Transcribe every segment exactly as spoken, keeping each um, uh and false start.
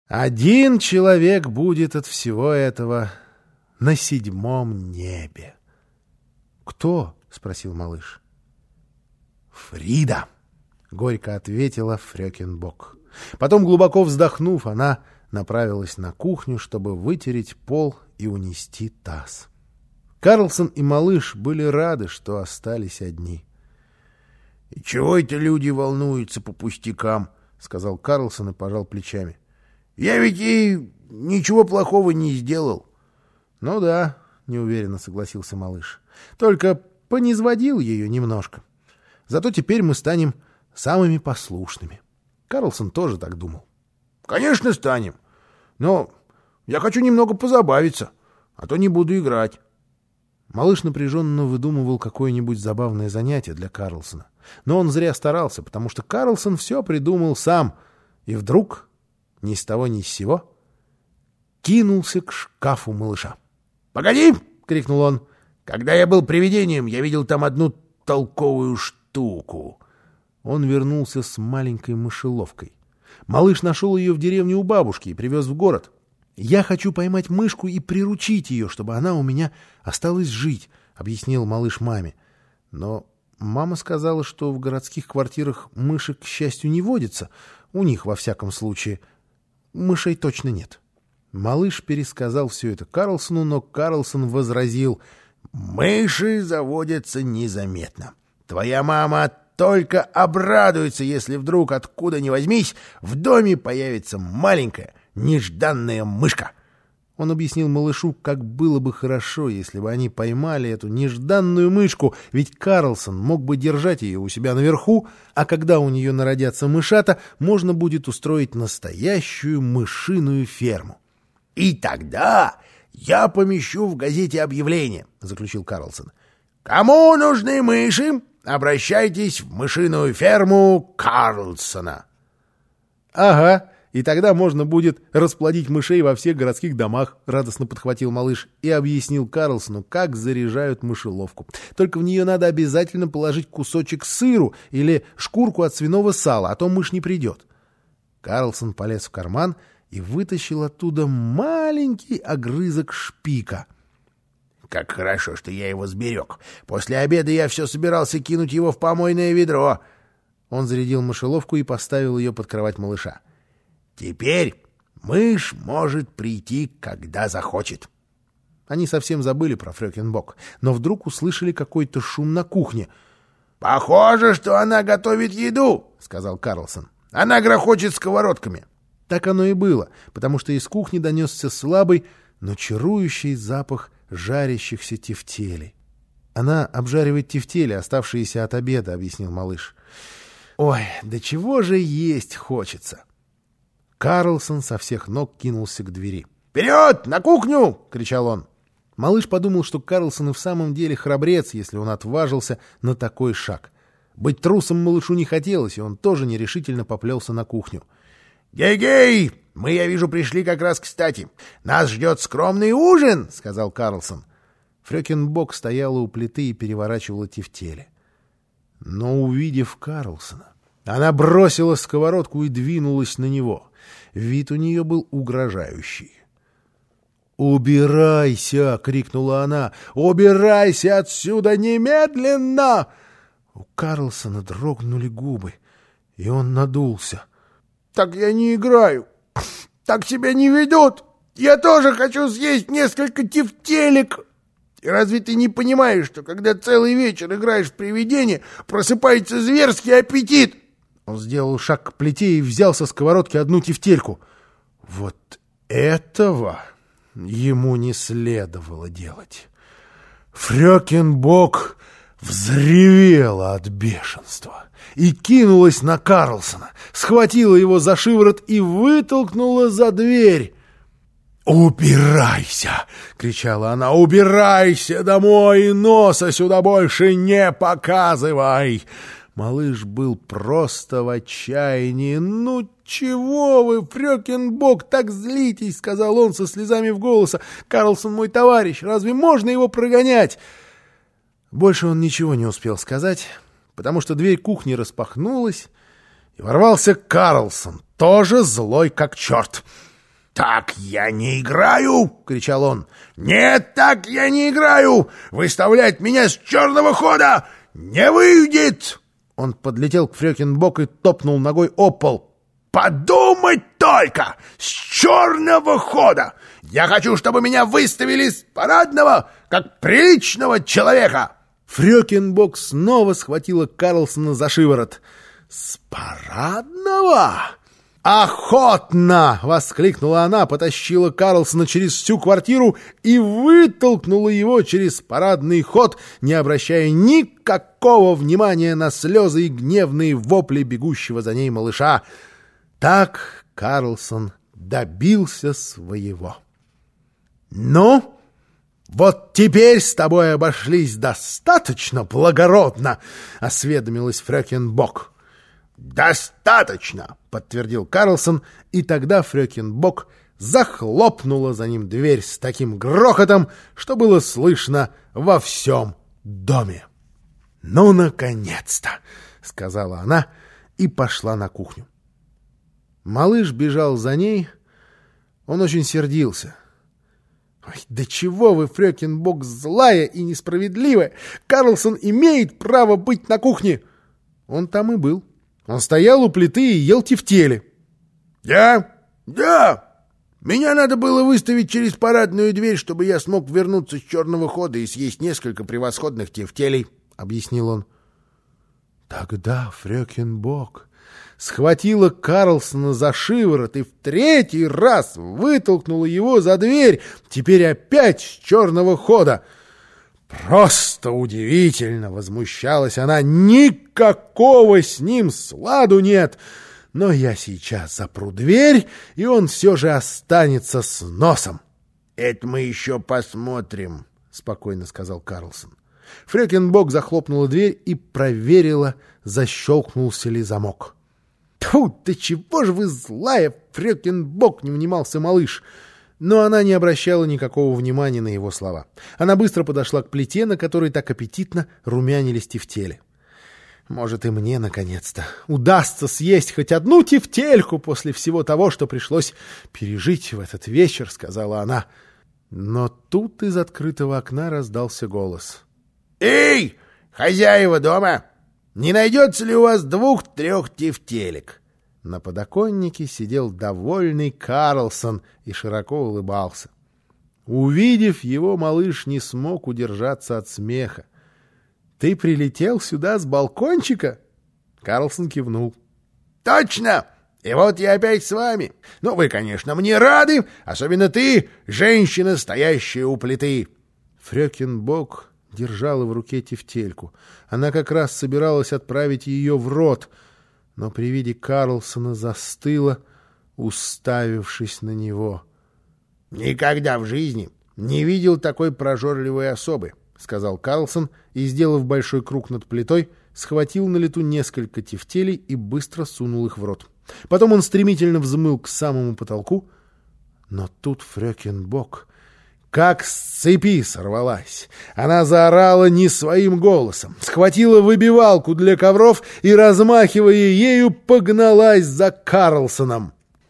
Один человек будет от всего этого на седьмом небе. — Кто? — спросил малыш. — Фрида, — горько ответила Фрёкинбок. Потом, глубоко вздохнув, она направилась на кухню, чтобы вытереть пол и унести таз. Карлсон и малыш были рады, что остались одни. — И чего это люди волнуются по пустякам? — сказал Карлсон и пожал плечами. — Я ведь ей ничего плохого не сделал. — Ну да, — неуверенно согласился малыш. — Только понизводил ее немножко. Зато теперь мы станем самыми послушными. Карлсон тоже так думал. — Конечно, станем. Но я хочу немного позабавиться, а то не буду играть. Малыш напряженно выдумывал какое-нибудь забавное занятие для Карлсона. Но он зря старался, потому что Карлсон все придумал сам. И вдруг, ни с того ни с сего, кинулся к шкафу малыша. — Погоди! — крикнул он. — Когда я был привидением, я видел там одну толковую штуку. Он вернулся с маленькой мышеловкой. Малыш нашел ее в деревне у бабушки и привез в город. — Я хочу поймать мышку и приручить ее, чтобы она у меня осталась жить, — объяснил малыш маме. Но мама сказала, что в городских квартирах мышек, к счастью, не водится. У них, во всяком случае, мышей точно нет. Малыш пересказал все это Карлсону, но Карлсон возразил: «Мыши заводятся незаметно. Твоя мама только обрадуется, если вдруг, откуда ни возьмись, в доме появится маленькая, нежданная мышка». Он объяснил малышу, как было бы хорошо, если бы они поймали эту нежданную мышку, ведь Карлсон мог бы держать ее у себя наверху, а когда у нее народятся мышата, можно будет устроить настоящую мышиную ферму. «И тогда я помещу в газете объявление», — заключил Карлсон. «Кому нужны мыши, обращайтесь в мышиную ферму Карлсона». «Ага, и тогда можно будет расплодить мышей во всех городских домах», — радостно подхватил малыш и объяснил Карлсону, как заряжают мышеловку. «Только в нее надо обязательно положить кусочек сыру или шкурку от свиного сала, а то мышь не придет». Карлсон полез в карман и вытащил оттуда маленький огрызок шпика. «Как хорошо, что я его сберег. После обеда я все собирался кинуть его в помойное ведро». Он зарядил мышеловку и поставил ее под кровать малыша. «Теперь мышь может прийти, когда захочет». Они совсем забыли про Фрёкинбок, но вдруг услышали какой-то шум на кухне. «Похоже, что она готовит еду», — сказал Карлсон. «Она грохочет сковородками». Так оно и было, потому что из кухни донесся слабый, но чарующий запах жарящихся тефтелей. «Она обжаривает тефтели, оставшиеся от обеда», — объяснил малыш. «Ой, да чего же есть хочется!» Карлсон со всех ног кинулся к двери. «Вперед! На кухню!» — кричал он. Малыш подумал, что Карлсон и в самом деле храбрец, если он отважился на такой шаг. Быть трусом малышу не хотелось, и он тоже нерешительно поплелся на кухню. «Гей-гей! Мы, я вижу, пришли как раз кстати. Нас ждет скромный ужин!» — сказал Карлсон. Фрёкинбок стояла у плиты и переворачивала тефтели. Но, увидев Карлсона, она бросила сковородку и двинулась на него. Вид у нее был угрожающий. «Убирайся!» — крикнула она. «Убирайся отсюда немедленно!» У Карлсона дрогнули губы, и он надулся. «Так я не играю. Так себя не ведут. Я тоже хочу съесть несколько тефтелек. И разве ты не понимаешь, что когда целый вечер играешь в привидение, просыпается зверский аппетит?» Он сделал шаг к плите и взял со сковородки одну тефтельку. Вот этого ему не следовало делать. Фрёкинбок взревела от бешенства и кинулась на Карлсона, схватила его за шиворот и вытолкнула за дверь. «Убирайся!» — кричала она. «Убирайся домой и носа сюда больше не показывай!» Малыш был просто в отчаянии. «Ну чего вы, Фрёкинбок, так злитесь?» — сказал он со слезами в голосе. «Карлсон мой товарищ, разве можно его прогонять?» Больше он ничего не успел сказать, потому что дверь кухни распахнулась, и ворвался Карлсон, тоже злой как черт. «Так я не играю!» — кричал он. «Нет, так я не играю! Выставлять меня с черного хода не выйдет!» Он подлетел к Фрёкинбок и топнул ногой об пол. «Подумать только! С черного хода! Я хочу, чтобы меня выставили с парадного, как приличного человека!» Фрёкинбок снова схватила Карлсона за шиворот. «С парадного?» «Охотно!» — воскликнула она, потащила Карлсона через всю квартиру и вытолкнула его через парадный ход, не обращая никакого внимания на слезы и гневные вопли бегущего за ней малыша. Так Карлсон добился своего. «Ну, вот теперь с тобой обошлись достаточно благородно!» — осведомилась Фрёкинбок. «Достаточно!» — подтвердил Карлсон, и тогда Фрёкинбок захлопнула за ним дверь с таким грохотом, что было слышно во всем доме. «Ну, наконец-то!» — сказала она и пошла на кухню. Малыш бежал за ней. Он очень сердился. «Ой, да чего вы, Фрёкинбок, злая и несправедливая! Карлсон имеет право быть на кухне!» Он там и был. Он стоял у плиты и ел тефтели. «Я? Да! Меня надо было выставить через парадную дверь, чтобы я смог вернуться с черного хода и съесть несколько превосходных тефтелей», — объяснил он. Тогда Фрёкинбок схватила Карлсона за шиворот и в третий раз вытолкнула его за дверь, теперь опять с черного хода. «Просто удивительно!» — возмущалась она. «Никакого с ним сладу нет! Но я сейчас запру дверь, и он все же останется с носом!» «Это мы еще посмотрим», — спокойно сказал Карлсон. Фрёкинбок захлопнула дверь и проверила, защелкнулся ли замок. «Тьфу, да чего же вы злая, Фрёкинбок!» — не унимался малыш. Но она не обращала никакого внимания на его слова. Она быстро подошла к плите, на которой так аппетитно румянились тефтели. «Может, и мне, наконец-то, удастся съесть хоть одну тефтельку после всего того, что пришлось пережить в этот вечер», — сказала она. Но тут из открытого окна раздался голос. «Эй, хозяева дома! Не найдется ли у вас двух-трех тефтелек?» На подоконнике сидел довольный Карлсон и широко улыбался. Увидев его, малыш не смог удержаться от смеха. «Ты прилетел сюда с балкончика?» Карлсон кивнул. «Точно! И вот я опять с вами. Ну, вы, конечно, мне рады, особенно ты, женщина, стоящая у плиты». Фрёкинбок держала в руке тефтельку. Она как раз собиралась отправить ее в рот, но при виде Карлсона застыла, уставившись на него. «Никогда в жизни не видел такой прожорливой особы», — сказал Карлсон и, сделав большой круг над плитой, схватил на лету несколько тефтелей и быстро сунул их в рот. Потом он стремительно взмыл к самому потолку, но тут Фрёкинбок как с цепи сорвалась. Она заорала не своим голосом, схватила выбивалку для ковров и, размахивая ею, погналась за Карлсоном.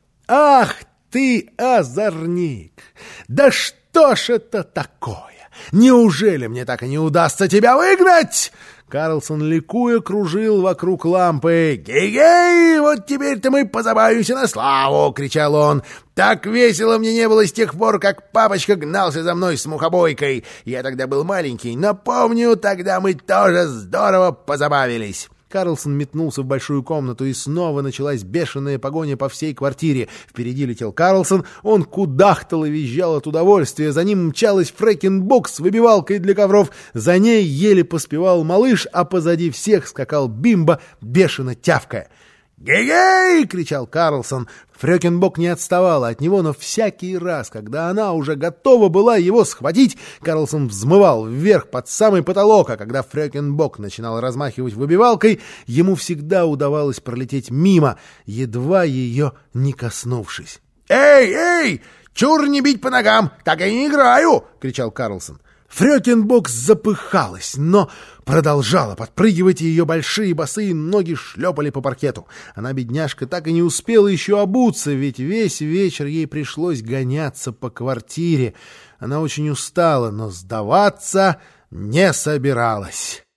«Ах ты, озорник! Да что ж это такое? Неужели мне так и не удастся тебя выгнать?» Карлсон, ликуя, кружил вокруг лампы. «Гей-гей! Вот теперь-то мы позабавимся на славу!» — кричал он. «Так весело мне не было с тех пор, как папочка гнался за мной с мухобойкой. Я тогда был маленький, но помню, тогда мы тоже здорово позабавились». Карлсон метнулся в большую комнату, и снова началась бешеная погоня по всей квартире. Впереди летел Карлсон, он кудахтал и визжал от удовольствия. За ним мчалась Фрёкинбок с выбивалкой для ковров. За ней еле поспевал малыш, а позади всех скакал Бимба, бешено тявкая. «Гей-гей!» — кричал Карлсон. Фрёкинбок не отставала от него, но всякий раз, когда она уже готова была его схватить, Карлсон взмывал вверх под самый потолок, а когда Фрёкинбок начинал размахивать выбивалкой, ему всегда удавалось пролететь мимо, едва ее не коснувшись. «Эй, эй! Чур не бить по ногам! Так я не играю!» — кричал Карлсон. Фрёкинбокс запыхалась, но продолжала подпрыгивать, и ее большие босые ноги шлепали по паркету. Она, бедняжка, так и не успела еще обуться, ведь весь вечер ей пришлось гоняться по квартире. Она очень устала, но сдаваться не собиралась.